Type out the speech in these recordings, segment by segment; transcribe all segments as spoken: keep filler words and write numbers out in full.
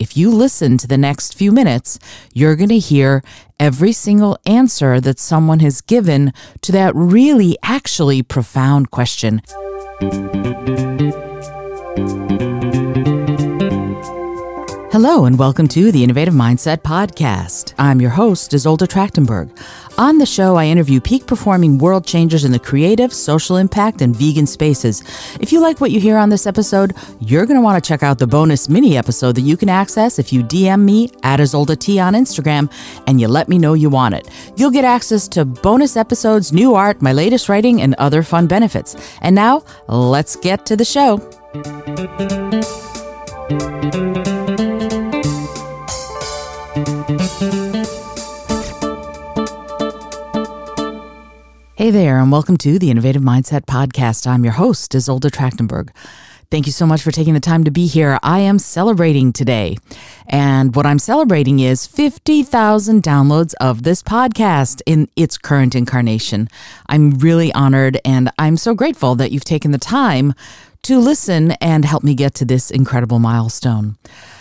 If you listen to the next few minutes, you're going to hear every single answer that someone has given to that really actually profound question. Hello and welcome to the Innovative Mindset Podcast. I'm your host, Isolde Trachtenberg. On the show, I interview peak performing world changers in the creative, social impact, and vegan spaces. If you like what you hear on this episode, you're going to want to check out the bonus mini episode that you can access if you D M me at Isolde T on Instagram and you let me know you want it. You'll get access to bonus episodes, new art, my latest writing, and other fun benefits. And now, let's get to the show. Hey there, and welcome to the Innovative Mindset Podcast. I'm your host, Isolde Trachtenberg. Thank you so much for taking the time to be here. I am celebrating today, and what I'm celebrating is fifty thousand downloads of this podcast in its current incarnation. I'm really honored, and I'm so grateful that you've taken the time to listen and help me get to this incredible milestone.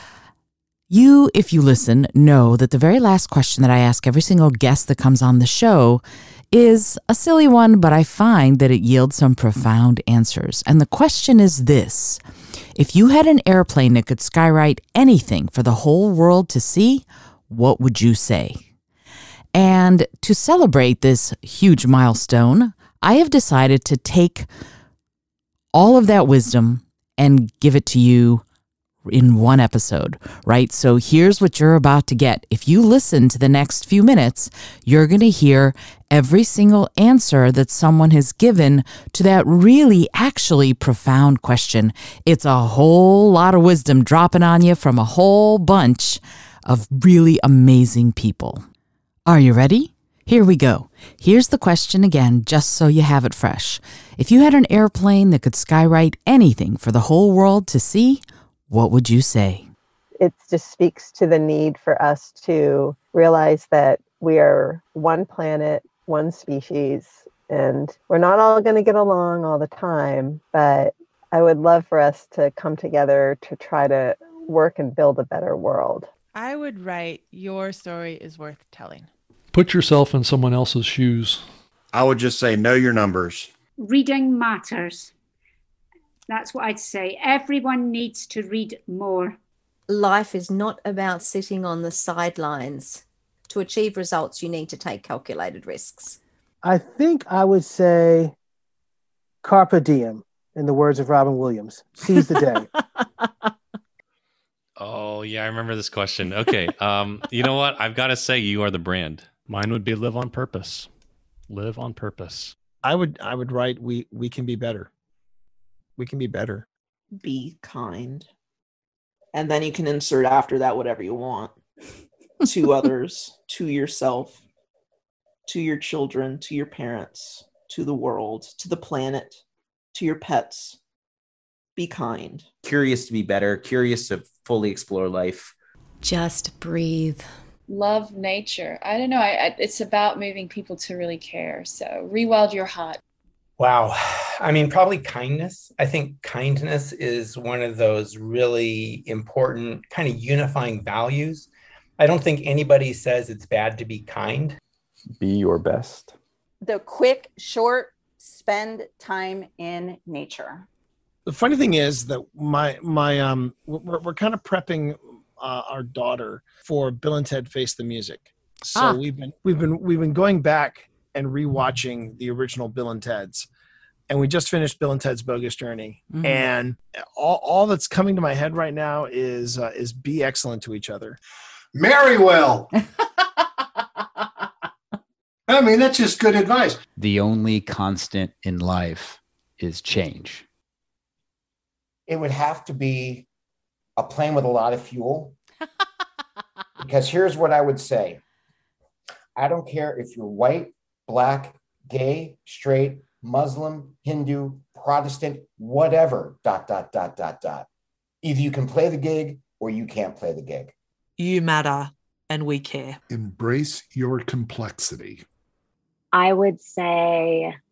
You, if you listen, know that the very last question that I ask every single guest that comes on the show is a silly one, but I find that it yields some profound answers. And the question is this: if you had an airplane that could skywrite anything for the whole world to see, what would you say? And to celebrate this huge milestone, I have decided to take all of that wisdom and give it to you in one episode, right? So here's what you're about to get. If you listen to the next few minutes, you're going to hear every single answer that someone has given to that really actually profound question. It's a whole lot of wisdom dropping on you from a whole bunch of really amazing people. Are you ready? Here we go. Here's the question again, just so you have it fresh. If you had an airplane that could skywrite anything for the whole world to see, what would you say? It just speaks to the need for us to realize that we are one planet, one species, and we're not all going to get along all the time, but I would love for us to come together to try to work and build a better world. I would write, your story is worth telling. Put yourself in someone else's shoes. I would just say, know your numbers. Reading matters. That's what I'd say. Everyone needs to read more. Life is not about sitting on the sidelines. To achieve results, you need to take calculated risks. I think I would say carpe diem, in the words of Robin Williams. Seize the day. Oh, yeah, I remember this question. Okay. Um, you know what? I've got to say you are the brand. Mine would be live on purpose. Live on purpose. I would I would write we we can be better. We can be better. Be kind. And then you can insert after that whatever you want. To others, to yourself, to your children, to your parents, to the world, to the planet, to your pets. Be kind. Curious to be better, curious to fully explore life. Just breathe. Love nature. I don't know. I, I, it's about moving people to really care. So rewild your heart. Wow. I mean, probably kindness. I think kindness is one of those really important kind of unifying values. I don't think anybody says it's bad to be kind. Be your best. The quick, short, spend time in nature. The funny thing is that my, my, um, we're, we're kind of prepping uh, our daughter for Bill and Ted Face the Music. So ah. we've been, we've been, we've been going back and rewatching the original Bill and Ted's. And we just finished Bill and Ted's Bogus Journey. Mm-hmm. And all, all that's coming to my head right now is uh, is be excellent to each other. Marry well. I mean, that's just good advice. The only constant in life is change. It would have to be a plane with a lot of fuel. Because here's what I would say. I don't care if you're white, black, gay, straight, Muslim, Hindu, Protestant, whatever, dot, dot, dot, dot, dot. Either you can play the gig or you can't play the gig. You matter and we care. Embrace your complexity. I would say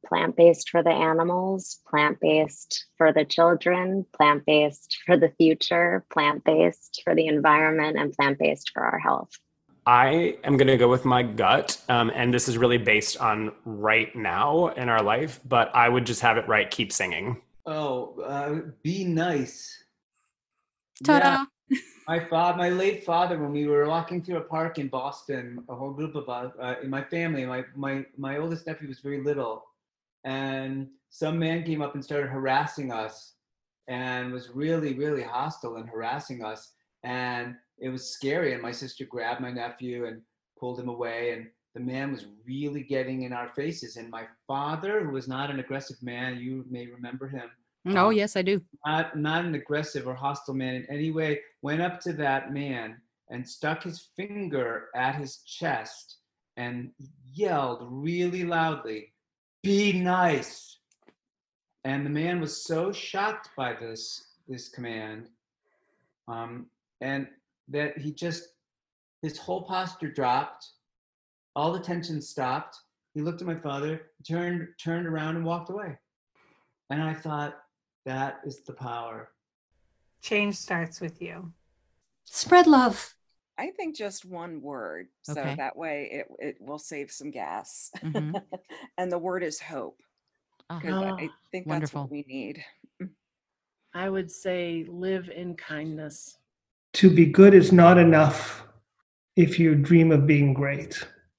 plant-based for the animals, plant-based for the children, plant-based for the future, plant-based for the environment, and plant-based for our health. I am going to go with my gut, um, and this is really based on right now in our life, but I would just have it right, keep singing. Oh, uh, be nice. Ta-da! Yeah. My father, my late father, when we were walking through a park in Boston, a whole group of us, uh, in my family, my, my, my oldest nephew was very little, and some man came up and started harassing us and was really, really hostile and harassing us. And it was scary. And my sister grabbed my nephew and pulled him away. And the man was really getting in our faces. And my father, who was not an aggressive man, you may remember him. Oh, yes, I do. Not, not an aggressive or hostile man in any way, went up to that man and stuck his finger at his chest and yelled really loudly, "Be nice." And the man was so shocked by this, this command, um, and that he just, his whole posture dropped, all the tension stopped. He looked at my father, turned, turned around and walked away. And I thought, that is the power. Change starts with you. Spread love. I think just one word. So Okay. that way it, it will save some gas. Mhm. And the word is hope. Because Oh, I think that's wonderful. what we need. I would say live in kindness. To be good is not enough if you dream of being great.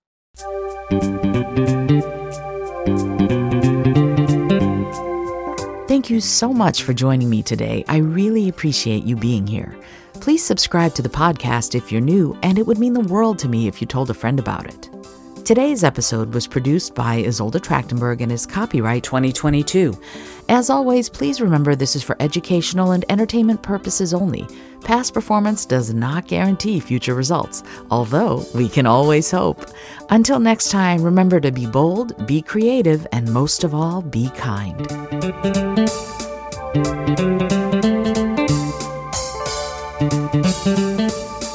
Thank you so much for joining me today. I really appreciate you being here. Please subscribe to the podcast if you're new, and it would mean the world to me if you told a friend about it. Today's episode was produced by Isolde Trachtenberg and is copyright twenty twenty-two. As always, please remember this is for educational and entertainment purposes only. Past performance does not guarantee future results, although we can always hope. Until next time, remember to be bold, be creative, and most of all, be kind. Thank you.